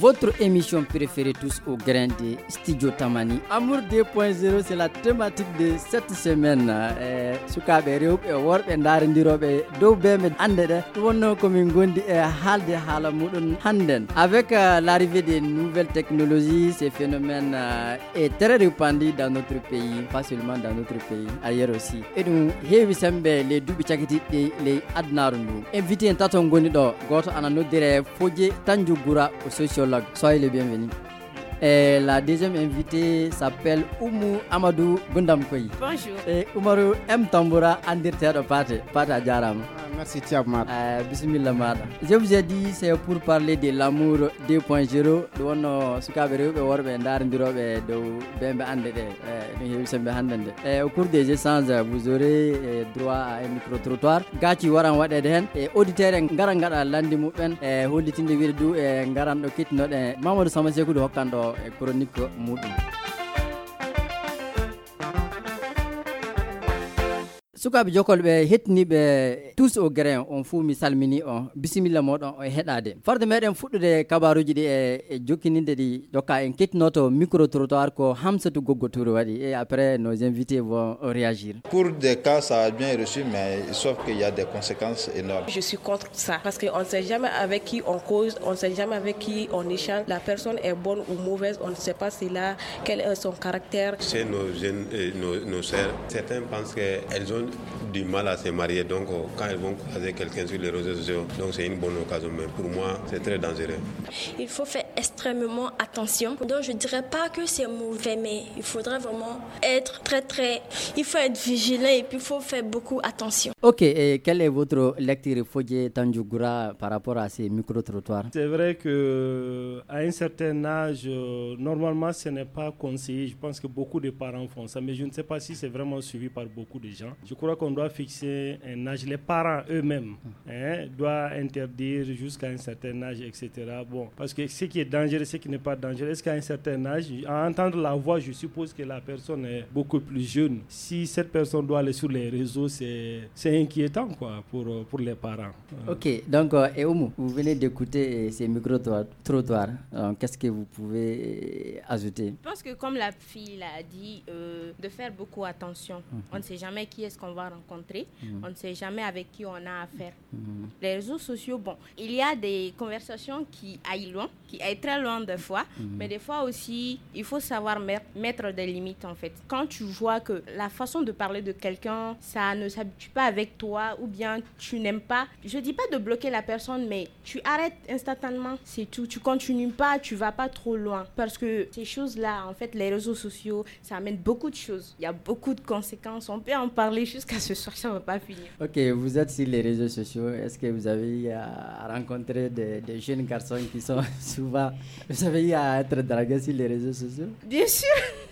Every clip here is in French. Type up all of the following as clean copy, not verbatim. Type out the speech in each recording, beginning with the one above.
votre émission préférée tous au grain de Studio Tamani. Amour 2.0, c'est la thématique de cette semaine. Sukabe rewbe worbe ndarendirobe dow beme andede wonno ko min gondi e halde hala mudun handen. Avec l'arrivée des nouvelles technologies, ces phénomènes est très répandu dans notre pays, pas seulement dans notre pays, ailleurs aussi. Et nous heewi sembe les dubi cakiti les adnaru ndu. Invité en taton goni do goto ananodire Fodje Tanjougura, sociologue. Soyez les bienvenus. Et la deuxième invitée s'appelle Oumou Amadou Gundamkoyi. Bonjour. Et Oumarou M. Tamboura Andirter Pata Djaram. Merci Thiabmat. Bismillah Mada. Je vous ai dit, c'est pour parler de l'amour 2.0. Au cours des échanges, vous aurez droit à un micro-trottoir. Gachi waran wade den et auditeur ngaran ngada landi muben e hollitinde wirdu e ngaran do kitno de Mamadou Samasekou do hokkando e chronique mudum. Sukaɓe jokolɓe hetniɓe tous au grain on fuu mi salmini on bisimilla moɗon e heɗade farde meɗen fuɗɗude kabaruji ɗi e jokkininde ɗi dokka en kettinoto micro trottoir ko Hamsatou Goggo Touré waɗi et après nos invités vont réagir. Pour des cas ça a bien reçu mais sauf qu'il y a des conséquences énormes. Je suis contre ça parce qu'on ne sait jamais avec qui on cause, on ne sait jamais avec qui on échange. La personne est bonne ou mauvaise, on ne sait pas quel est son caractère. Chez nos jeunes et nos sœurs, certains pensent qu'elles ont du mal à se marier, donc quand elles vont croiser quelqu'un sur les réseaux sociaux, donc c'est une bonne occasion, mais pour moi c'est très dangereux. Il faut faire extrêmement attention, donc je dirais pas que c'est mauvais, mais il faudrait vraiment être il faut être vigilant et puis il faut faire beaucoup attention. Ok, et quelle est votre lecture Fodje Tanjougura par rapport à ces micro-trottoirs? C'est vrai que à un certain âge, normalement ce n'est pas conseillé, je pense que beaucoup de parents font ça, mais je ne sais pas si c'est vraiment suivi par beaucoup de gens. Je crois qu'on doit fixer un âge, les parents eux-mêmes doivent interdire jusqu'à un certain âge, etc. Bon, parce que ce qui est dangereux, ce qui n'est pas dangereux, est-ce qu'à un certain âge, à entendre la voix, je suppose que la personne est beaucoup plus jeune. Si cette personne doit aller sur les réseaux, c'est inquiétant quoi, pour les parents. Ok, donc Oumou, vous venez d'écouter ces micro-trottoirs. Qu'est-ce que vous pouvez ajouter? Je pense que comme la fille l'a dit, de faire beaucoup attention. On ne sait jamais qui est-ce qu'on va rencontrer. On ne sait jamais avec qui on a affaire. Les réseaux sociaux, bon, il y a des conversations qui aillent loin, qui aillent très loin des fois, mais des fois aussi, il faut savoir mettre des limites en fait. Quand tu vois que la façon de parler de quelqu'un, ça ne s'habitue pas avec toi ou bien tu n'aimes pas, je dis pas de bloquer la personne, mais tu arrêtes instantanément, c'est tout. Tu continues pas, tu vas pas trop loin. Parce que ces choses-là, en fait, les réseaux sociaux, ça amène beaucoup de choses. Il y a beaucoup de conséquences. On peut en parler jusqu'à ce soir, ça ne va pas finir. Ok, vous êtes sur les réseaux sociaux. Est-ce que vous avez eu à rencontrer des jeunes garçons qui sont souvent... Vous avez eu à être dragués sur les réseaux sociaux? Bien sûr.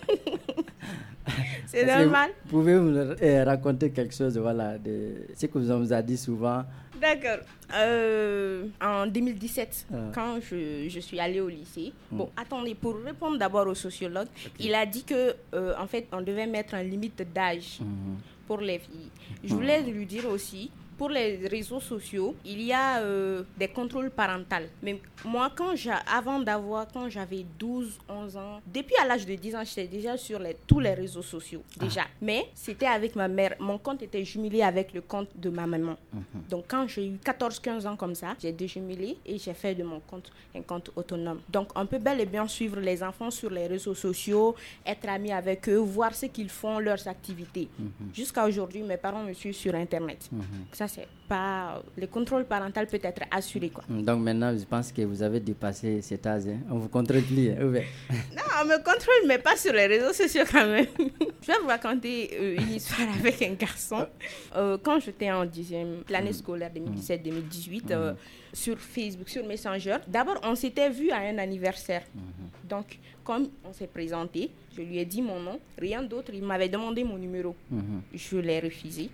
C'est normal. Pouvez-vous me raconter quelque chose, voilà, de ce que vous a dit souvent? D'accord. En 2017, quand je suis allée au lycée, bon, attendez, pour répondre d'abord au sociologue, il a dit que, en fait, on devait mettre une limite d'âge pour les filles. Je voulais lui dire aussi, pour les réseaux sociaux, il y a des contrôles parentaux. Mais moi, quand j'avais 12, 11 ans, depuis à l'âge de 10 ans, j'étais déjà sur tous les réseaux sociaux, déjà. Mais c'était avec ma mère. Mon compte était jumelé avec le compte de ma maman. Donc, quand j'ai eu 14, 15 ans comme ça, j'ai déjumelé et j'ai fait de mon compte un compte autonome. Donc, on peut bel et bien suivre les enfants sur les réseaux sociaux, être ami avec eux, voir ce qu'ils font, leurs activités. Jusqu'à aujourd'hui, mes parents me suivent sur Internet. Ça, c'est pas... Le contrôle parental peut être assuré, quoi. Donc maintenant, je pense que vous avez dépassé cet âge. On vous contrôle plus. Non, on me contrôle, mais pas sur les réseaux sociaux quand même. Je vais vous raconter une histoire avec un garçon. Quand j'étais en 10e, l'année scolaire 2017-2018, sur Facebook, sur Messenger, d'abord, on s'était vu à un anniversaire. Donc, comme on s'est présenté, je lui ai dit mon nom, rien d'autre. Il m'avait demandé mon numéro. Je l'ai refusé.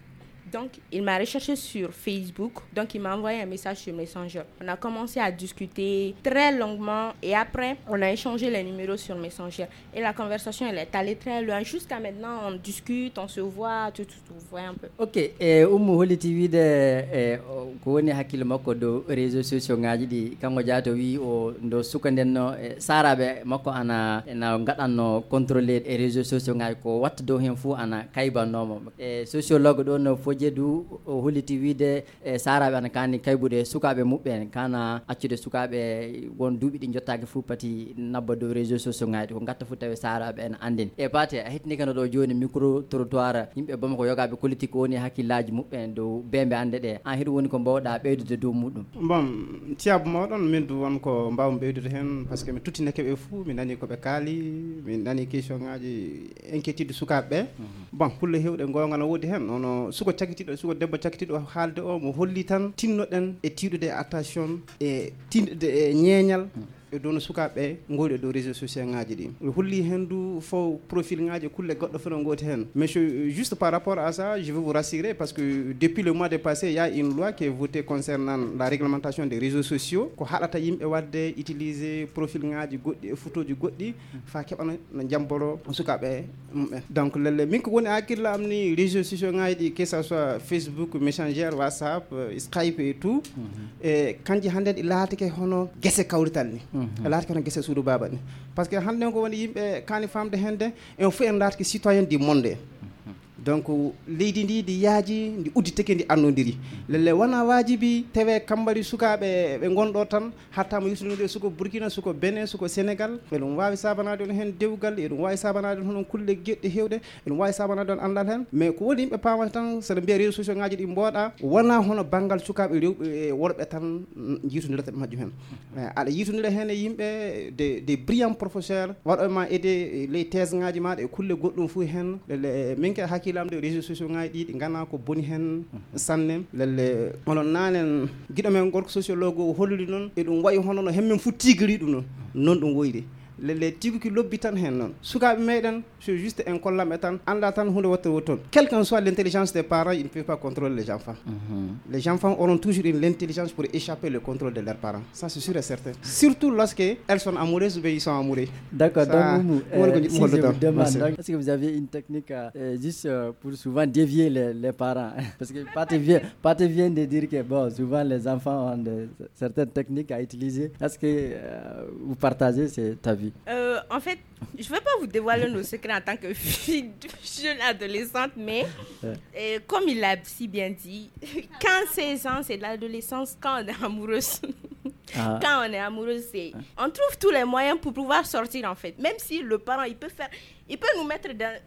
Donc, il m'a recherché sur Facebook. Donc, il m'a envoyé un message sur Messenger. On a commencé à discuter très longuement. Et après, on a échangé les numéros sur Messenger. Et la conversation, elle est allée très loin. Jusqu'à maintenant, on discute, on se voit, tout, voit un peu. Ok. Umu holi TV de ko woni hakkille makko do réseaux sociaux ngaji di kango jaato wi o ndo sukandenno sarabe makko ana na gadanno contrôler e réseaux sociaux ngaji ko watta do hen fu ana kaybannomo sociologue do no fojedu o holi TV de sarabe ana kani kaybude sukabe mubbe kana accude sukabe won duubi di jottaake fu pati nabba do réseaux sociaux ngaji ko gatta fu tawe sarabe en anden e bate a hetni kana do joni micro trottoir yimbe bama ko yogabe politique woni hakkillaji mubbe do bembe ande de an hido woni ko mbawda beydude do mudum bon tiabu mawdon min du won ko mbawm beydude hen parce que mi tutineke be fu mi nani ko be kali mi nani question ngaji inquiétude sukabe bon pour le hewde gongal wodi hen ono suko cakitido suko debbo cakitido haalde o mo holli tan tinnoden e tiidude attention e tinde e nyenyal e dono sukabe ngodi do réseaux sociaux ngaji di hulli hendu fo profil ngaji kulle goddo fo ngoti hen mais juste par rapport à ça je veux vous rassurer parce que depuis le mois de passé il y a une loi qui est votée concernant la réglementation des réseaux sociaux ko halata yimbe wadde utiliser profil ngaji goddi e photoji goddi fa kebana na jamboro sukabe donc le min ko woni akilla amni réseaux sociaux ngaji que ça soit Facebook, Messenger, WhatsApp, Skype et tout et kanji hande ilaatike hono gese kawrital ni laati kono gese suudu baba ni parce que hande ko woni yimbe kani famde hende e on fu en laati citoyen du monde donc leydi ndi di yaaji ndi udditeke ndi annodiri lelle wana wajibi tewe kambari sukabe be gondo tan hatta mo yusunude suko Burkina suko Benin suko Sénégal be dum wawi sabanade on hen dewgal e dum wawi sabanade hono kulle gedde hewde e dum wawi sabanade on andal hen mais ko woni yimbe pamata tan se be réseaux sociaux ngaji di mboda wana hono bangal sukabe worbe tan jitunirata majju hen ala yitunire hen yimbe des brillants professeurs wado ma aider les thèses ngaji ma de kulle goddum fu hen lelle minke lamde réseaux sociaux ngaji di ngana ko boni hen sanne lelle onon nanen gido men gorko sociologue holli non e dum wayi hono no hemmen fu tigri dum non dum woyri lelle tiguki lobbi tan hen non sukabe meden c'est juste un collam etan anda tan hunde woto woton quelle que soit l'intelligence des parents ils ne peuvent pas contrôler les enfants les enfants auront toujours l'intelligence pour échapper le contrôle de leurs parents ça c'est sûr et certain surtout lorsque elles sont amoureuses ou ils sont amoureux d'accord donc si je vous demande est-ce que vous avez une technique juste pour souvent dévier les parents parce que Pathé vient de dire que bon souvent les enfants ont certaines techniques à utiliser est-ce que vous partagez cet avis? En fait, je ne vais pas vous dévoiler nos secrets en tant que fille jeune adolescente, mais comme il l'a si bien dit, 15-16 ans, c'est l'adolescence quand on est amoureuse. Quand on est amoureuse, on trouve tous les moyens pour pouvoir sortir en fait. Même si le parent, il peut nous mettre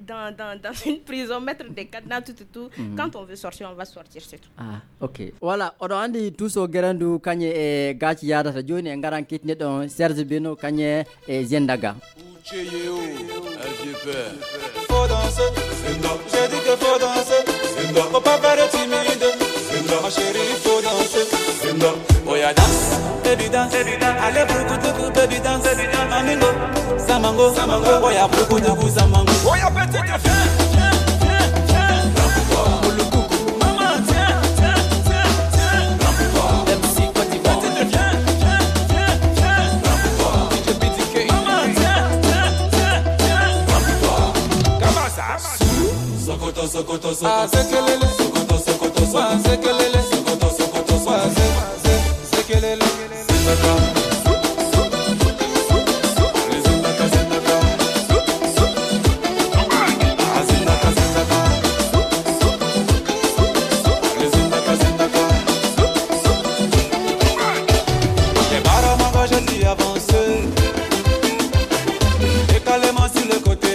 dans une prison, mettre des cadenas, tout. Quand on veut sortir, on va sortir, c'est tout. Ah, ok. Voilà, on a dit tout ce garandu kanye e gachi yada ta joni e ngaran kitne don Serge Beno kanye e Zendaga. Faut danser, j'ai dit que faut danser, faut pas faire timide, ma chérie, faut danser, oh ya danse, baby dance, allez beaucoup baby dance, mamingo, samango, oh ya beaucoup samango, oh ya petite fille. Sokoto, sekelele, sokoto, sekelele, sokoto, sekelele, les barres je dis avancer, décalement sur le côté.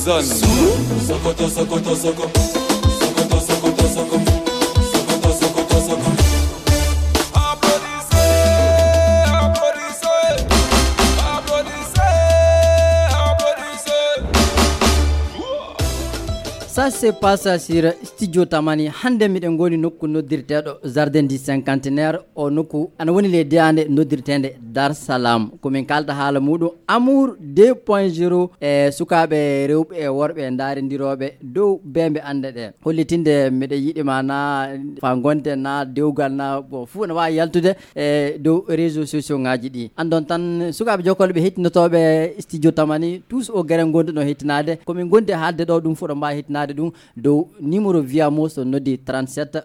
zone. Sokoto, Sokoto, Sokoto. Sokoto, Sokoto, Sokoto. Sokoto, Sokoto, Sokoto. Ça se passe sur Studio Tamani. Hande mi ngoni nokku noddirteɗo Jardin du Cinquantenaire o nokku ana woni le deande noddirtende Dar Salam ko min kalta haala muɗum Amour 2.0 e sukaɓe rewɓe e worɓe darindiroɓe dow bembe ande ɗe hollitinde miɗa yiɗima na fa gonte na dewgal na bon fuu ne wawi yaltude e dow réseaux sociaux ngaji ɗi andon tan sukaɓe jokkolɓe hettinotoɓe Studio Tamani tous o guere gonduɗo hettinade komin gondi haalde ɗo ɗum fuɗo mbawi hettinade ɗum dow numéro via mo so noddi 37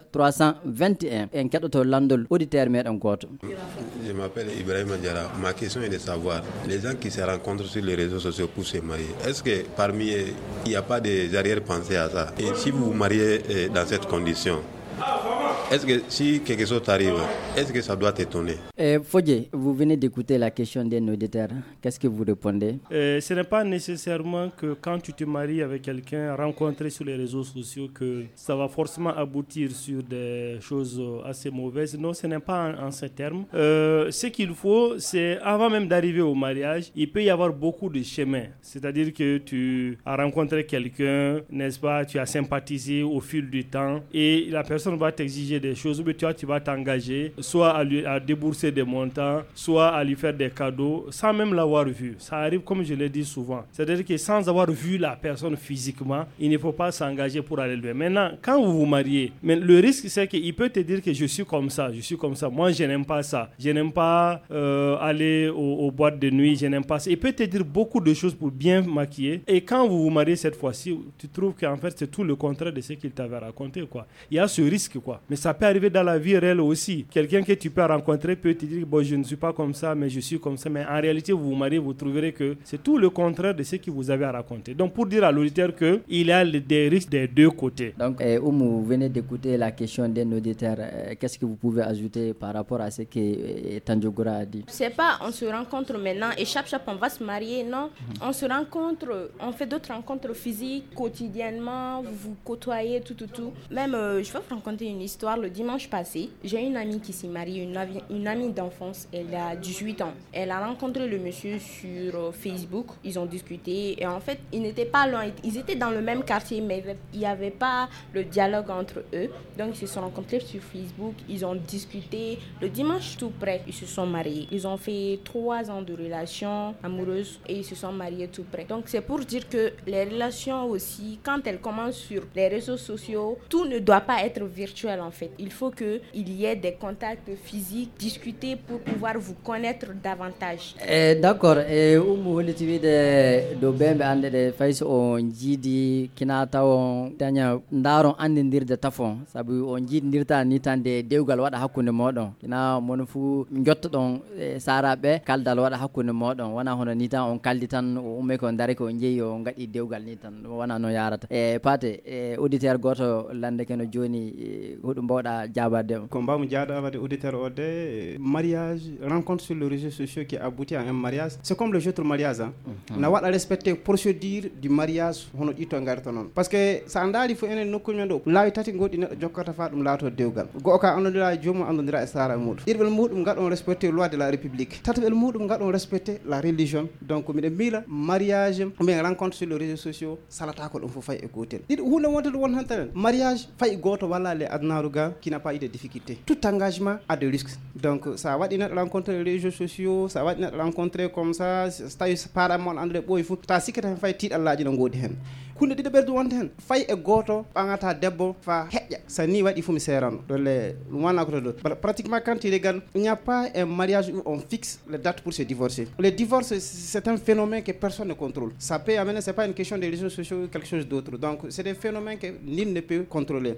321 en keɗoto landol auditeur meɗen goto. Je m'appelle Ibrahima Diarra. Ma question est de savoir, les gens qui se rencontrent sur les réseaux sociaux pour se marier, est-ce que parmi eux, il n'y a pas des arrière-pensées à ça? Et si vous vous mariez dans cette condition, est-ce que si quelque chose t'arrive, est-ce que ça doit t'étonner? Fodje, vous venez d'écouter la question d'un auditeur. Qu'est-ce que vous répondez? Ce n'est pas nécessairement que quand tu te maries avec quelqu'un rencontré sur les réseaux sociaux que ça va forcément aboutir sur des choses assez mauvaises. Non, ce n'est pas en ces termes. Ce qu'il faut, c'est avant même d'arriver au mariage, il peut y avoir beaucoup de chemins. C'est-à-dire que tu as rencontré quelqu'un, n'est-ce pas, tu as sympathisé au fil du temps et la personne va t'exiger des choses, mais tu vas t'engager, soit à débourser des montants, soit à lui faire des cadeaux, sans même l'avoir vu. Ça arrive comme je l'ai dit souvent. C'est-à-dire que sans avoir vu la personne physiquement, il ne faut pas s'engager pour aller le voir. Maintenant, quand vous vous mariez, mais le risque c'est qu'il peut te dire que je suis comme ça. Moi, je n'aime pas ça. Je n'aime pas aller aux boîtes de nuit, je n'aime pas ça. Il peut te dire beaucoup de choses pour bien maquiller. Et quand vous vous mariez cette fois-ci, tu trouves qu'en fait, c'est tout le contraire de ce qu'il t'avait raconté, quoi. Il y a ce risque, quoi. Mais ça peut arriver dans la vie réelle aussi. Quelqu'un que tu peux rencontrer peut te dire bon, je ne suis pas comme ça, mais je suis comme ça. Mais en réalité, vous vous mariez, vous trouverez que c'est tout le contraire de ce que vous avez à raconter. Donc, pour dire à l'auditeur qu'il y a des risques des deux côtés. Donc, Oumou, vous venez d'écouter la question d'un auditeur. Qu'est-ce que vous pouvez ajouter par rapport à ce que Tandiogora a dit? C'est pas on se rencontre maintenant et chaque on va se marier, non. On se rencontre, on fait d'autres rencontres physiques quotidiennement, vous vous côtoyez, tout. Même, je vais vous raconter une histoire. Le dimanche passé, j'ai une amie qui s'est mariée, une amie d'enfance, elle a 18 ans. Elle a rencontré le monsieur sur Facebook, ils ont discuté et en fait, ils n'étaient pas loin, ils étaient dans le même quartier, mais il n'y avait pas le dialogue entre eux. Donc, ils se sont rencontrés sur Facebook, ils ont discuté. Le dimanche tout près, ils se sont mariés. Ils ont fait 3 ans de relation amoureuse et ils se sont mariés tout près. Donc, c'est pour dire que les relations aussi, quand elles commencent sur les réseaux sociaux, tout ne doit pas être virtuel en fait. Il faut qu'il y ait des contacts physiques, discuter pour pouvoir vous connaître davantage. D'accord. Umu holitiwide do bembe ande de fayso on jiidi kinata on daña ndaron andirde tafon sabu on jiidirta ni tande dewgal wada hakkunde modon kina mon fu jotto don sarabe kaldal wada hakkunde modon wana hono ni tan on kaldi tan umme ko ndare ko jeeyi o ngadi dewgal ni tan wana no yarata pate auditeur goto lande keno joni hodum bawda jabade ko mbam jaadawade auditeur o de mariage rencontre sur les réseaux sociaux qui aboutit à un mariage c'est comme les autres mariages hein. Na wada respecter procédure du mariage hono dito ngarto non parce que sa andali fu enen nokku men do laawi tati godi neddo jokkata fa dum laato dewgal go ka andondira jomu andondira e sara mudum dirbel mudum gadon respecter loi de la république tatabel mudum gadon respecter la religion donc mi de mila mariage mais rencontre sur les réseaux sociaux salata ko dum fu fay e gotel did hunde wonta won hantan mariage fay goto wala le adnaruga qui n'a pas eu de difficulté tout engagement a des risques donc ça va dina rencontrer les réseaux sociaux ça va dina rencontrer comme ça stay para mon andre boy fu ta sikata fay ti Allah ji no ngodi hen hunde dide berdu wonta hen fay e goto bangata debbo fa hejja sa ni wadi fu mi serano dole wana ko do pratiquement quand il regarde il n'y a pas un mariage où on fixe les dates pour se divorcer. Le divorce c'est un phénomène que personne ne contrôle. Ça peut amener, c'est pas une question des réseaux sociaux ou quelque chose d'autre. Donc c'est des phénomènes que nul ne peut contrôler.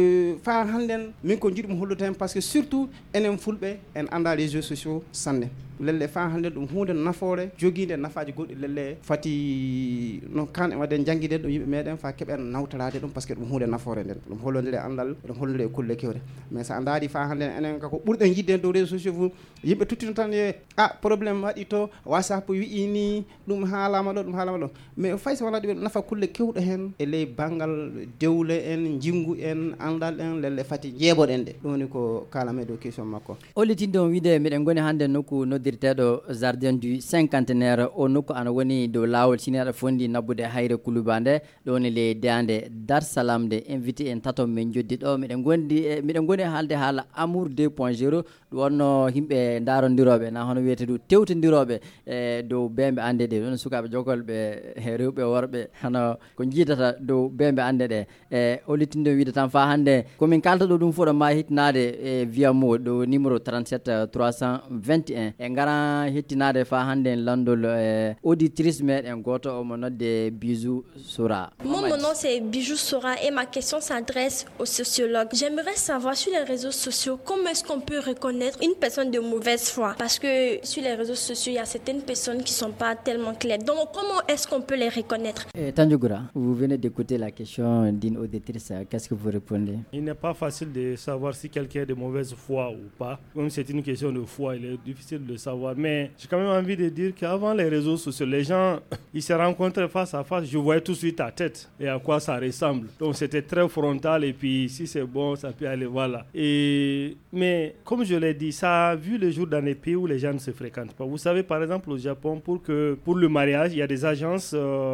Fa handen min ko jidum hollutem parce que surtout enen fulbe en anda les réseaux sociaux sanne lelle fa hande ɗum hunde nafoore joguinde nafaji goɗɗi lelle fati no kan e wadde jangguide ɗum yimɓe meɗen fa keɓen nawtorade ɗum par ce que ɗum hunde nafoore nden ɗum hollodire andal ɗum hollodire e kulle kewɗe mais so a daari fa hande enen kako ɓurɗen yidde dow réseaux sociaux fof yimɓe tuttino tan e probléme waɗi to whatsapp wi'i ni ɗum haalama ɗo ɗum haalama ɗo mais fay so wona ɗum nafa kulle kewɗe hen e ley banggal dewle en jingu en andal en lelle fati jeeɓoɗen ɗe ɗum woni ko kalame dow question makko olitinde on wiide miɗen goni hannde nokku noddirteɗo jardin du cinquantenaire o nokku ana woni dow laawol sineɗo fondi nabbude hayre kuluba nde ɗo woni le dande dar salam nde invité en tato min joddi ɗo miɗen goni haalde haala amour 2.0 ɗum wonno yimɓe darondiroɓe na hono wiyete ɗum tewtodiroɓe dow bemɓe ande ɗe ɗon sukaɓe jogolɓe rewɓe worɓe hano ko jiidata dow bemɓe ande ɗe olitinde wiide tan fa hannde komin kalta ɗo ɗum fof ɗo ma hittinade e wiyamo ɗo numéro 37 321 e gara hittinade fa hannde en landol auditrice meɗen goto omo nodde Bijou Sora. Mon nom c'est Bijou Sora et ma question s'adresse au sociologue. J'aimerais savoir sur les réseaux sociaux comment est-ce qu'on peut reconnaître une personne de mauvaise foi, parce que sur les réseaux sociaux il y a certaines personnes qui sont pas tellement claires. Donc comment est-ce qu'on peut les reconnaître? Tanjougura, vous venez d'écouter la question d'une auditrice. Qu'est-ce que vous répondez? Il n'est pas facile de savoir si quelqu'un est de mauvaise foi ou pas. Comme c'est une question de foi, il est difficile de savoir. Mais j'ai quand même envie de dire qu'avant les réseaux sociaux, les gens, ils se rencontraient face à face. Je voyais tout de suite ta tête et à quoi ça ressemble. Donc c'était très frontal et puis si c'est bon, ça peut aller, voilà. Mais comme je l'ai dit, ça a vu le jour dans les pays où les gens ne se fréquentent pas. Vous savez, par exemple, au Japon, pour le mariage, il y a des agences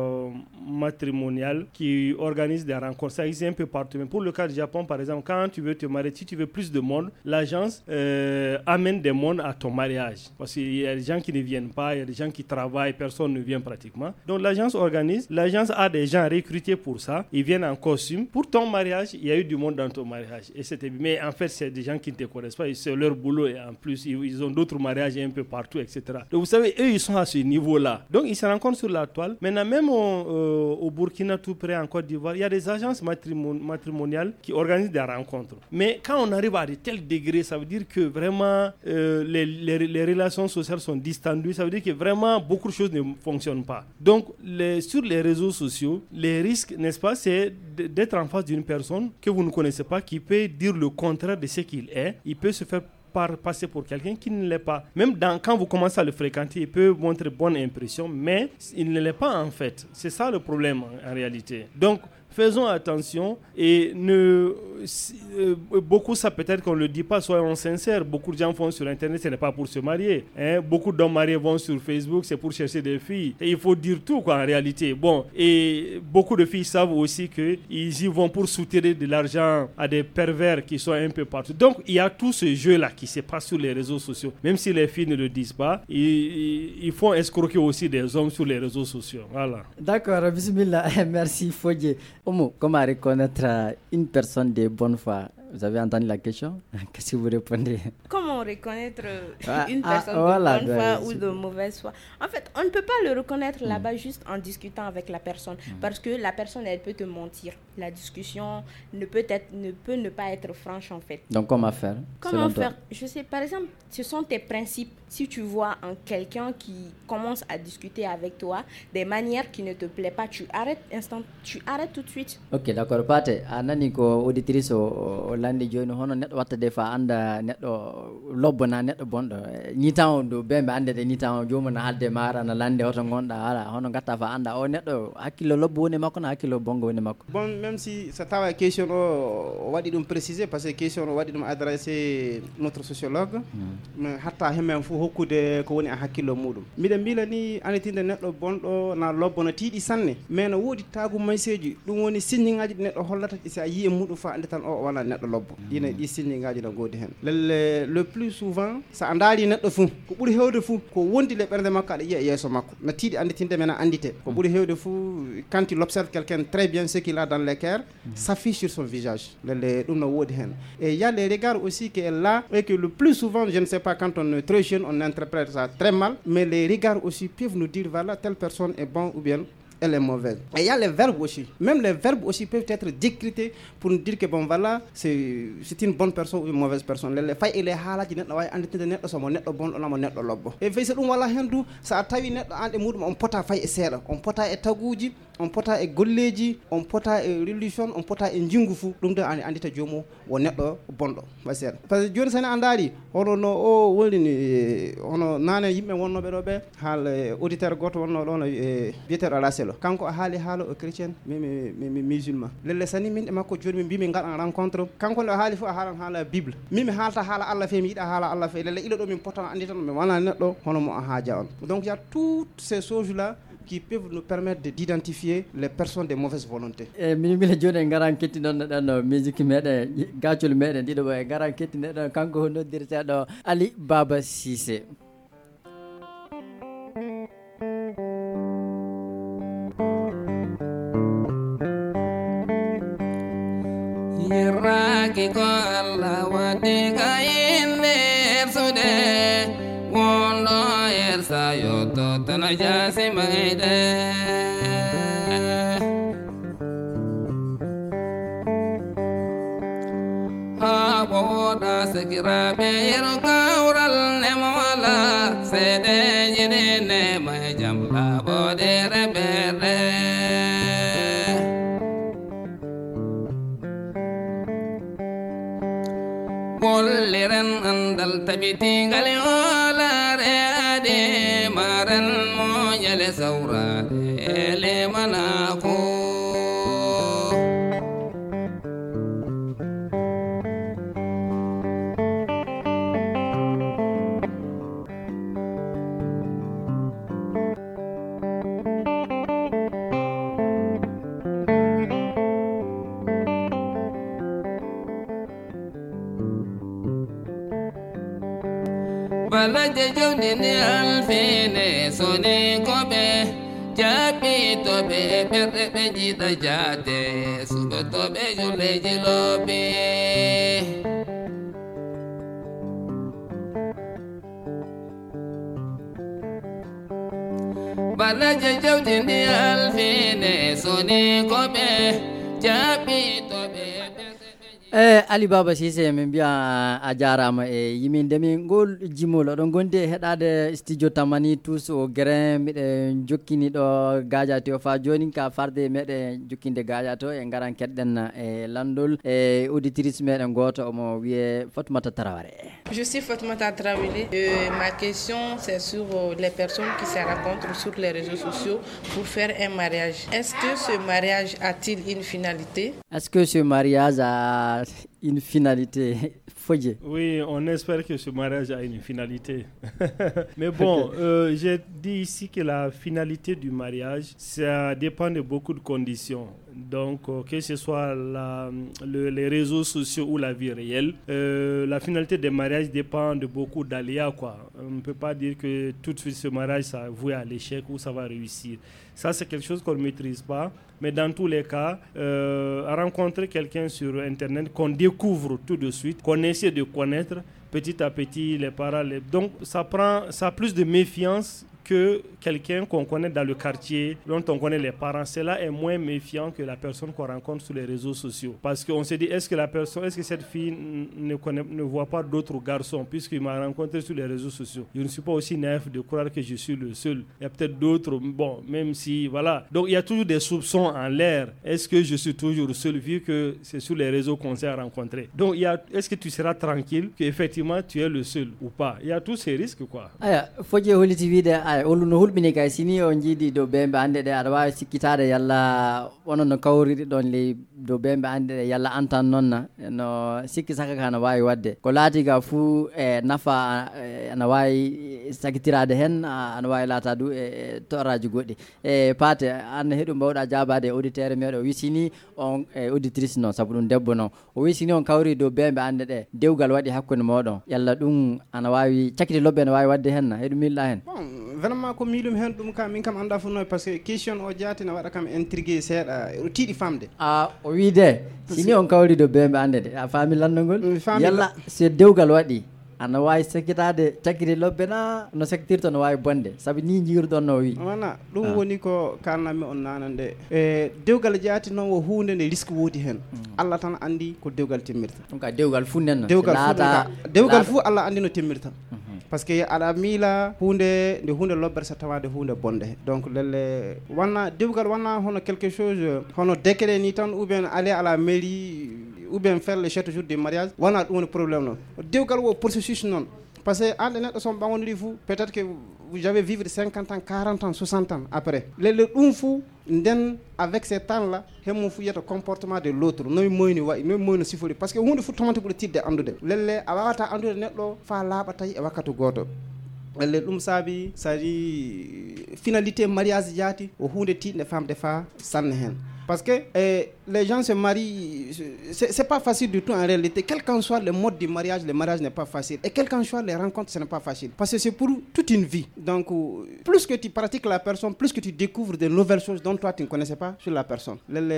matrimoniales qui organisent des rencontres. Ça existe un peu partout. Mais pour le cas du Japon, par exemple, quand tu veux te marier, si tu veux plus de monde, l'agence amène des mondes à ton mariage. Parce qu'il y a des gens qui ne viennent pas, il y a des gens qui travaillent, personne ne vient pratiquement. Donc l'agence organise, l'agence a des gens recrutés pour ça, ils viennent en costume. Pour ton mariage, il y a eu du monde dans ton mariage. Et c'était... Mais en fait, c'est des gens qui ne te connaissent pas, c'est leur boulot et en plus, ils ont d'autres mariages un peu partout, etc. Donc vous savez, eux, ils sont à ce niveau-là. Donc ils se rencontrent sur la toile. Maintenant, même au Burkina, tout près, en Côte d'Ivoire, il y a des agences matrimoniales qui organisent des rencontres. Mais quand on arrive à de tels degrés, ça veut dire que vraiment les relations sociales sont distendues. Ça veut dire que vraiment beaucoup de choses ne fonctionnent pas. Donc sur les réseaux sociaux, les risques, n'est-ce pas, c'est d'être en face d'une personne que vous ne connaissez pas, qui peut dire le contraire de ce qu'il est. Il peut se faire passer pour quelqu'un qui ne l'est pas. Même quand vous commencez à le fréquenter, il peut montrer bonne impression, mais il ne l'est pas en fait. C'est ça le problème en réalité. Donc, faisons attention et beaucoup, ça peut-être qu'on ne le dit pas, soyons sincères. Beaucoup de gens vont sur Internet, ce n'est pas pour se marier. Beaucoup d'hommes mariés vont sur Facebook, c'est pour chercher des filles. Et il faut dire tout quoi, en réalité. Bon, et beaucoup de filles savent aussi qu'ils y vont pour soutirer de l'argent à des pervers qui sont un peu partout. Donc, il y a tout ce jeu-là qui se passe sur les réseaux sociaux. Même si les filles ne le disent pas, ils font escroquer aussi des hommes sur les réseaux sociaux. Voilà. D'accord, bismillah. Merci, Fodje. Omo, comment reconnaître une personne de bonne foi? Vous avez entendu la question? Qu'est-ce que vous répondez? Comment reconnaître une personne de bonne foi ou de mauvaise foi? En fait, on ne peut pas le reconnaître là-bas juste en discutant avec la personne. Parce que la personne, elle peut te mentir. La discussion ne peut ne pas être franche en fait. Donc comment faire? Comment faire? Je sais, par exemple, ce sont tes principes. Si tu vois quelqu'un qui commence à discuter avec toi des manières qui ne te plaisent pas, tu arrêtes tout de suite. Ok, d'accord. Pate, anani ko auditrice o landi joni hono neddo watta defa anda neddo lobbona neddo bondo ni tan do bembe ande de ni tan jomum halde mara na lande hoto gonda hala hono gatta fa anda o neddo hakkilo lobbo woni makko na hakkilo bongo woni makko. Bon, même si ça tawa question o wadi dum préciser parce que question o wadi dum adresser notre sociologue mais hatta hemen fu hokkude ko woni a hakkilo mudum miden mbila ni anetinde neddo bondo na lobbo na tiidi sanne mais no wodi tagu mayseji dum woni signingaaji neddo hollata si a yi e mudum fa ande tan o wala neddo lobbo dina di signingaaji no godi hen le plus souvent sa andali neddo fu ko buri hewde fu ko wondi le bernde makko ada yi yeso makko na tiidi anditinde men andite ko buri hewde fu quand il observe quelqu'un très bien ce qu'il a dans le cœur s'affiche sur son visage le dum no wodi hen et il y a les regards aussi qui est là et que le plus souvent je ne sais pas quand on est très jeune on interprète ça très mal mais les regards aussi peuvent nous dire voilà telle personne est bon ou bien elle est mauvaise. Et il y a les verbes aussi. Même les verbes aussi peuvent être décryptés pour nous dire que bon voilà, c'est une bonne personne ou une mauvaise personne. Les failles et les halaji net way andite net so mo net bon on mo net lobbo. Et fait c'est dum wala hendu sa tawi net ande mudum on pota fay e seeda, on pota e taguji, on pota e golleji, on pota e religion, on pota e jingu fu dum de andita jomo wo netdo bondo ba seeda. Parce que joni sene andari hono no o wolini hono nane yimbe wonnobe do be hal auditeur goto wonno don bieter ala selo kanko haali haalo o chrétien mi musulman lelle sani min e makko joni mi bimi ngadan rencontre kanko le haali fu haalan haala bible mimi haalta haala Allah fe mi yida haala Allah fe lelle ilo do min potan andi tan mi wala neddo hono mo haaja on. Donc il y a toutes ces choses là qui peuvent nous permettre d'identifier les personnes de mauvaise volonté. Minimile joni ngaran ketti non dan musique mede gaciol mede dido e ngaran ketti neddo kanko no dirta do Ali Baba Cissé. Iraki ko Allah wadi kayinde sude wondo yersa yoto tanaja simaide ha boda sekira be yerkaural nemwala sede jine ne majamla bodere bere Liran andal tabiti gali ola reade maran mo yale saura ele manako Balaje jawdi ni alfine soni kobe jabi tobe perde be jida jade sugo tobe jule jilobe Balaje jawdi ni alfine soni kobe jabi tobe Ali Baba Cissé min biya a jarama e yiminde min gol jimol don gonde hedade studio Tamani tous au grain mide jokkini do gajato o fa joni ka farde mede jokkinde gajato e ngaran kedden e landol e auditrice meden goto mo wiye Fatoumata Traoré. Je suis Fatoumata Traoré. Ma question c'est sur les personnes qui se rencontrent sur les réseaux sociaux pour faire un mariage. Est-ce que ce mariage a-t-il une finalité? Est-ce que ce mariage a une finalité? Oui, on espère que ce mariage a une finalité. Mais bon, j'ai dit ici que la finalité du mariage, ça dépend de beaucoup de conditions. Donc, que ce soit les réseaux sociaux ou la vie réelle, la finalité des mariages dépend de beaucoup d'aléas, quoi. On ne peut pas dire que tout de suite ce mariage, ça va vouer à l'échec ou ça va réussir. Ça, c'est quelque chose qu'on ne maîtrise pas. Mais dans tous les cas, rencontrer quelqu'un sur Internet qu'on découvre tout de suite, qu'on essaie de connaître petit à petit, les parents. Donc, ça a plus de méfiance que quelqu'un qu'on connaît dans le quartier, dont on connaît les parents. Cela est moins méfiant que la personne qu'on rencontre sur les réseaux sociaux. Parce qu'on se dit, est-ce que cette fille ne voit pas d'autres garçons, puisqu'il m'a rencontré sur les réseaux sociaux. Je ne suis pas aussi naïf de croire que je suis le seul. Il y a peut-être d'autres, bon, même si, voilà. Donc, il y a toujours des soupçons en l'air. Est-ce que je suis toujours le seul, vu que c'est sur les réseaux qu'on s'est rencontrés? Donc, est-ce que tu seras tranquille qu'effectivement, tu es le seul ou pas? Il y a tous ces risques, quoi. oluno hulbini kay sini on jidi do bembe ande de ada wawi sikkitade yalla wonon no kawridi don le do bembe ande de yalla antan nonna no sikki saka kana wawi wadde ko laati ga fu nafa ana wawi sakitirade hen ana wawi laata du toraji goddi pate an hedum bawda jabade auditeur medo wisini on auditrice non sabu dum debbo non o wisini on kawri do bembe ande de dewgal wadi hakkunde modon yalla dum ana wawi cakiti lobbe ana wawi wadde hen hedum milla hen vraiment ko milum hen dum kam min kam anda fu noy parce que question o jati na wada kam intriguer seeda o tiidi famde o wiide sini on kawri do bembe ande de a fami landogol yalla se dewgal wadi ana wawi sekkitade cakiri lobbe na no sektirto no wawi bonde sabi ni jiirɗon no wi wana ɗum woni ko kalnami on nanande e dewgal jaati noon wo hunde nde risque woodi hen Allah tan andi ko dewgal timmirta donc a dewgal fu nenno dewgal fu Allah andi no timmirta par ce que aɗa miila hunde nde hunde lobbere so tawade hunde bonde donc lelle wanna dewgal wanna hono quelque chose hono décret ni tan ou bien aller à la mairie ou bien faire le 7 jours de mariage wana ɗum woni probléme noon dewgal wo processus noon par ce que ande neɗɗo son ɓagoniri fou peut-être que vous avez vivre 50 ans 40 ans 60 ans après lelle ɗum fou nden avec ces temps là hemmo fu yiyata comportement de l'autre noy moyni wayi noy moyno sifori par ce que hunde fu tomante ɓuuri tidde andude lelle a wawata andude neɗɗo fa laaɓa tawi e wakkati goto lelle ɗum saabi sadi finalité mariage jaati o hunde tiɗde famde fa sanne hen parce que les gens se marient, c'est pas facile du tout en réalité. Quel qu'en soit le mode du mariage, le mariage n'est pas facile. Et quel qu'en soit les rencontres, ce n'est pas facile. Parce que c'est pour toute une vie. Donc, plus que tu pratiques la personne, plus que tu découvres de nouvelles choses dont toi tu ne connaissais pas sur la personne.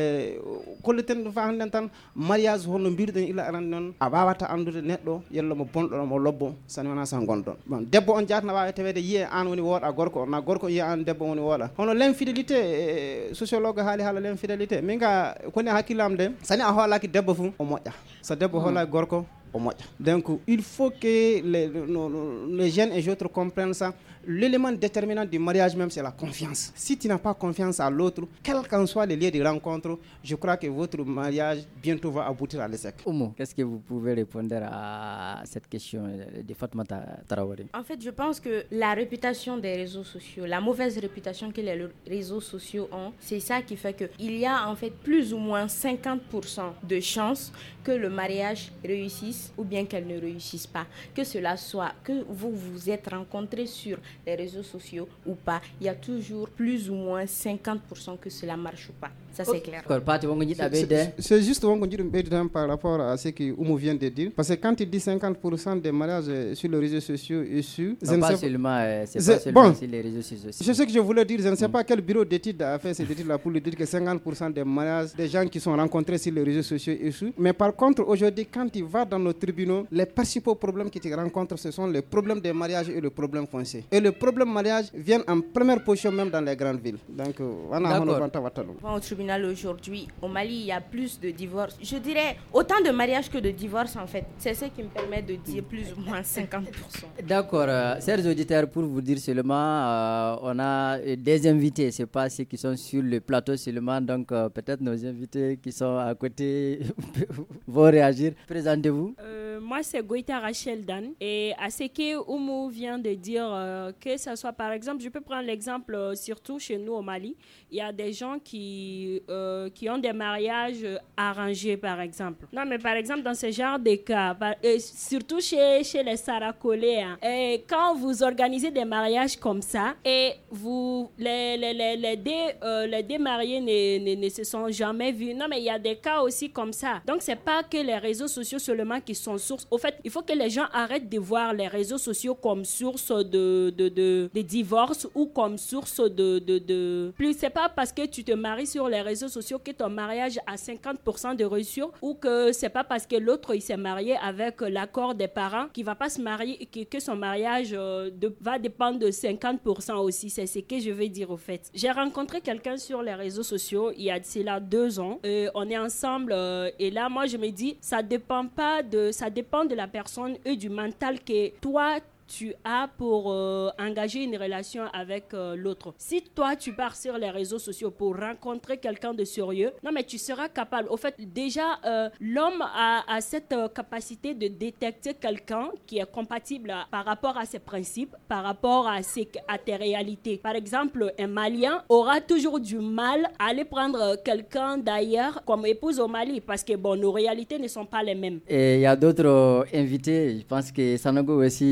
Mariage, on ila arandon, abawata andude netdo, yello mo bondo mo lobbo, sanwana sangondon. Bon, debbo on jaatna wa tewede yiye an woni woda gorko, na gorko yiye an debbo woni woda. Hono l'infidélité, sociologue haali hala l'infidélité. Minga koni hakilam de sani a holaki debbo fu o moƴƴa so debbo hola gorko o moƴƴa donc il faut que les jeunes et autres comprennent ça. L'élément déterminant du mariage même, c'est la confiance. Si tu n'as pas confiance à l'autre, quel qu'en soit les lieux de rencontre, je crois que votre mariage bientôt va aboutir à l'échec. Oumou, qu'est-ce que vous pouvez répondre à cette question de Fatoumata Traoré? En fait, je pense que la réputation des réseaux sociaux, la mauvaise réputation que les réseaux sociaux ont, c'est ça qui fait qu'il y a en fait plus ou moins 50% de chances que le mariage réussisse ou bien qu'elle ne réussisse pas. Que cela soit, que vous vous êtes rencontrés sur les réseaux sociaux ou pas, il y a toujours plus ou moins 50% que cela marche ou pas. Ça, c'est clair. C'est juste par rapport à ce que Oumou vient de dire. Parce que quand il dit 50% des mariages sur les réseaux sociaux issus... C'est pas seulement sur les réseaux sociaux. C'est ce que je voulais dire. Je ne sais pas quel bureau d'études a fait cette étude-là pour lui dire que 50% des mariages, des gens qui sont rencontrés sur les réseaux sociaux issus. Mais par contre, aujourd'hui, quand tu vas dans nos tribunaux, les principaux problèmes que tu rencontres, ce sont les problèmes des mariages et le problème foncier. Et le problème mariage vient en première position même dans les grandes villes. Donc, au tribunal aujourd'hui, au Mali, il y a plus de divorces. Je dirais autant de mariages que de divorces en fait. C'est ce qui me permet de dire plus ou moins 50%. D'accord. Chers auditeurs, pour vous dire seulement, on a des invités. C'est pas ceux qui sont sur le plateau seulement. Donc, peut-être nos invités qui sont à côté vont réagir. Présentez-vous. Moi, c'est Goïta Rachel Dan. Et à ce que Oumou vient de dire, que ce soit par exemple, je peux prendre l'exemple surtout chez nous au Mali, il y a des gens qui ont des mariages arrangés par exemple. Non, mais par exemple, dans ce genre de cas, surtout chez les Sarakolés, et quand vous organisez des mariages comme ça, et les deux mariés ne se sont jamais vus. Non, mais il y a des cas aussi comme ça. Donc, c'est pas que les réseaux sociaux seulement qui sont source. Au fait, il faut que les gens arrêtent de voir les réseaux sociaux comme source de divorce ou comme source de plus. C'est pas parce que tu te maries sur les réseaux sociaux que ton mariage a 50% de réussite, ou que c'est pas parce que l'autre il s'est marié avec l'accord des parents qu'il va pas se marier, que son mariage va dépendre de 50% aussi. C'est ce que je veux dire au fait. J'ai rencontré quelqu'un sur les réseaux sociaux il y a d'ici là 2 ans. On est ensemble et là moi je me dis ça dépend de la personne et du mental que toi tu as pour engager une relation avec l'autre. Si toi tu pars sur les réseaux sociaux pour rencontrer quelqu'un de sérieux, non mais tu seras capable. Au fait, déjà l'homme a cette capacité de détecter quelqu'un qui est compatible par rapport à ses principes, par rapport à tes réalités. Par exemple, un Malien aura toujours du mal à aller prendre quelqu'un d'ailleurs comme épouse au Mali parce que bon, nos réalités ne sont pas les mêmes. Et il y a d'autres invités. Je pense que Sanogo aussi veut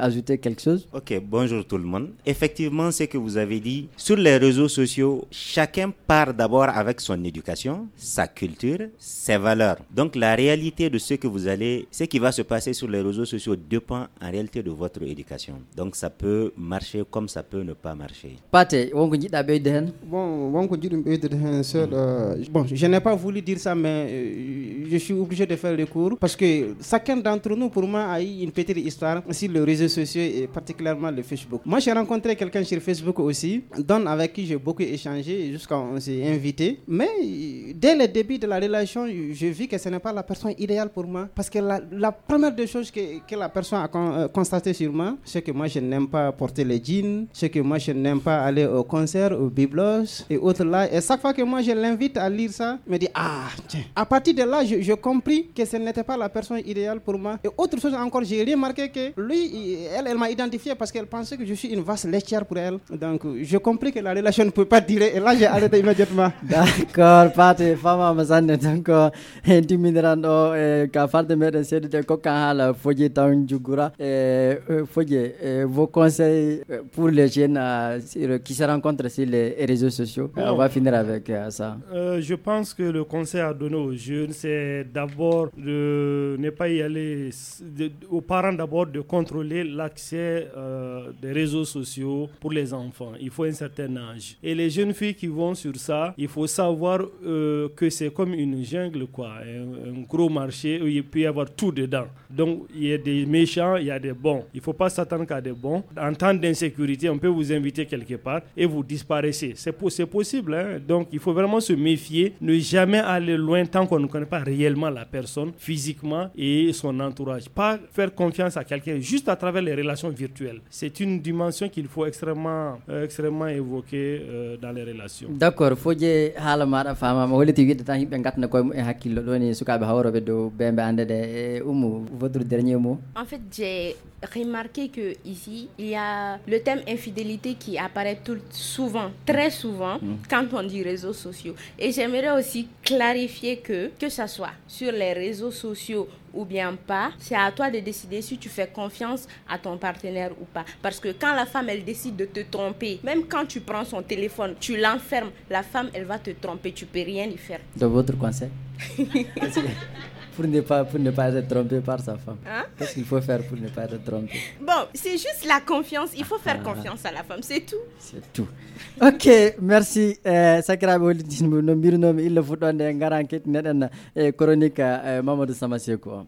ajouter quelque chose? Ok, bonjour tout le monde. Effectivement, ce que vous avez dit, sur les réseaux sociaux, chacun part d'abord avec son éducation, sa culture, ses valeurs. Donc la réalité de ce qui va se passer sur les réseaux sociaux dépend en réalité de votre éducation. Donc ça peut marcher comme ça peut ne pas marcher. Pate, wonko jidda beyde hen? Bon, wonko jiɗum ɓeydude hen seeɗa. Bon, je n'ai pas voulu dire ça, mais je suis obligé de faire le cours parce que chacun d'entre nous, pour moi, a eu une petite histoire sur les réseaux sociaux et particulièrement le Facebook. Moi, j'ai rencontré quelqu'un sur Facebook aussi, avec qui j'ai beaucoup échangé jusqu'à on s'est invité. Mais dès le début de la relation, je vis que ce n'est pas la personne idéale pour moi parce que la première des choses que la personne a constaté sur moi, c'est que moi, je n'aime pas porter les jeans, c'est que moi, je n'aime pas aller au concert, au biblos et autres là. Et chaque fois que moi, je l'invite à lire ça, il me dit, ah, tiens. À partir de là, je compris que ce n'était pas la personne idéale pour moi. Et autre chose encore, j'ai remarqué que lui, elle m'a identifié parce qu'elle pensait que je suis une vache laitière pour elle. Donc, j'ai compris que la relation ne peut pas durer. Et là, j'ai arrêté immédiatement. D'accord, Pate, fama masane donc intimiderando ka farde meden sedde ko kan hala foje tan jugura foje vos conseils pour les jeunes qui se rencontrent sur les réseaux sociaux. On va finir avec ça. Je pense que le conseil à donner aux jeunes, c'est d'abord de ne pas y aller, aux parents d'abord de contrôler l'accès des réseaux sociaux pour les enfants. Il faut un certain âge. Et les jeunes filles qui vont sur ça, il faut savoir que c'est comme une jungle, quoi, un gros marché où il peut y avoir tout dedans. Donc il y a des méchants, il y a des bons. Il ne faut pas s'attendre qu'à des bons. En temps d'insécurité, on peut vous inviter quelque part et vous disparaissez. C'est possible, hein? Donc il faut vraiment se méfier, ne jamais aller loin tant qu'on ne connaît pas réellement la personne physiquement et son entourage. Pas faire confiance à quelqu'un juste à travers les relations virtuelles. C'est une dimension qu'il faut extrêmement évoquer dans les relations. D'accord, foje hala mada fama mo woliti widde tan himbe gatna koy e hakkillo doni sukabe hawrobe do bembe andede votre dernier mot. En fait, j'ai remarqué que ici il y a le thème infidélité qui apparaît très souvent quand on dit réseaux sociaux, et j'aimerais aussi clarifier que ça soit sur les réseaux sociaux ou bien pas, c'est à toi de décider si tu fais confiance à ton partenaire ou pas. Parce que quand la femme, elle décide de te tromper, même quand tu prends son téléphone, tu l'enfermes, la femme, elle va te tromper, tu peux rien y faire. De votre conseil? Pour ne pas être trompé par sa femme. Hein? Qu'est-ce qu'il faut faire pour ne pas être trompé? Bon, c'est juste la confiance. Il faut faire confiance à la femme, c'est tout. C'est tout. Ok, merci. Sakirabe Wolitin no mbirnom illa fuɗɗonde ngaran kettineɗen chronique Mamadou Sama Sékou.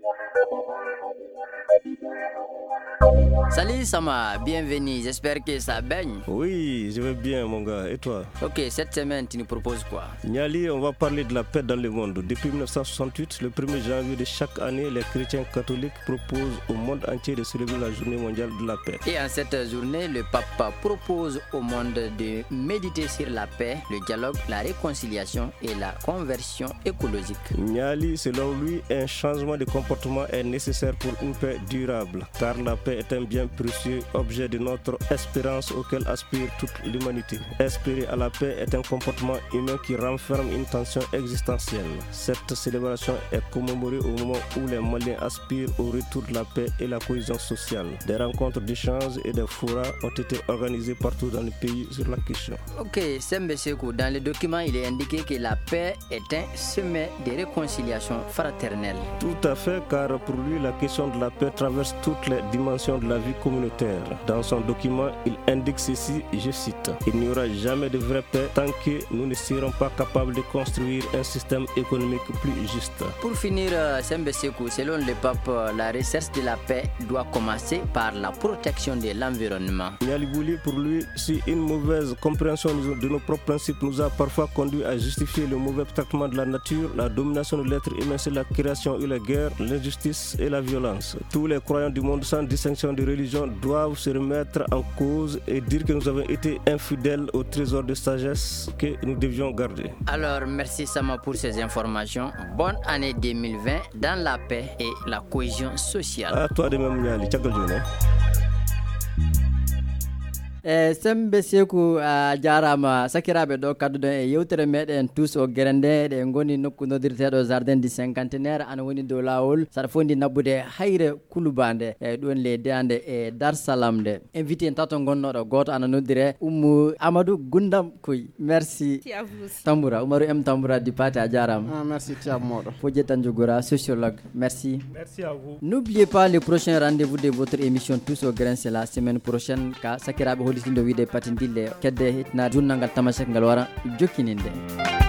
Salut Sama, bienvenue, j'espère que ça baigne. Oui, je vais bien mon gars, et toi? Ok, cette semaine tu nous proposes quoi? Niali, on va parler de la paix dans le monde. Depuis 1968, le 1er janvier de chaque année, les chrétiens catholiques proposent au monde entier de célébrer la journée mondiale de la paix. Et en cette journée, le pape propose au monde de méditer sur la paix, le dialogue, la réconciliation et la conversion écologique. Niali, selon lui, un changement de comportement est nécessaire pour une paix durable, car la paix est un bien précieux, objet de notre espérance auquel aspire toute l'humanité. Espérer à la paix est un comportement humain qui renferme une tension existentielle. Cette célébration est commémorée au moment où les Maliens aspirent au retour de la paix et la cohésion sociale. Des rencontres d'échange et des forats ont été organisées partout dans le pays sur la question. Ok, Sembe Sékou, dans le document, il est indiqué que la paix est un sommet de réconciliation fraternelle. Tout à fait, car pour lui, la question de la paix traverse toutes les dimensions de la vie communautaire. Dans son document, il indique ceci, je cite: il n'y aura jamais de vraie paix tant que nous ne serons pas capables de construire un système économique plus juste. Pour finir, Sembe Sékou, selon le pape, la recherche de la paix doit commencer par la protection de l'environnement. Nialibouli, pour lui, si une mauvaise compréhension de nos propres principes nous a parfois conduit à justifier le mauvais traitement de la nature, la domination de l'être humain sur la création et la guerre, l'injustice et la violence. Tous les croyants du monde sans distinction de religion doivent se remettre en cause et dire que nous avons été infidèles au trésor de sagesse que nous devions garder. Alors, merci Sama pour ces informations. Bonne année 2020 dans la paix et la cohésion sociale. À toi de même, Niali. sembe seku jarama sakiraɓe ɗo kadduɗon e yewtere meɗen tous o guerende ɗe goni nokku nodirteɗo jardin du cinquantenaire ana woni dow lawol saɗa fondi nabbude hayre kulubande e ɗon leydi ande e dar salam nde invité en tato gonnoɗo goto ana noddire Oumou Amadou Gundam Koy. Merci Tamboura Oumarou M Tamboura du Pate a jarama. Merci Thiam Modo Fodjetan Djogora sociologue. Merci à vous. N'oubliez pas le prochain rendez-vous de votre émission Tous au grain, c'est la semaine prochaine ka sakiraɓe hollitindo wiide patindille kedde hitna jurnal ngal tamasek ngal wara jokkininde.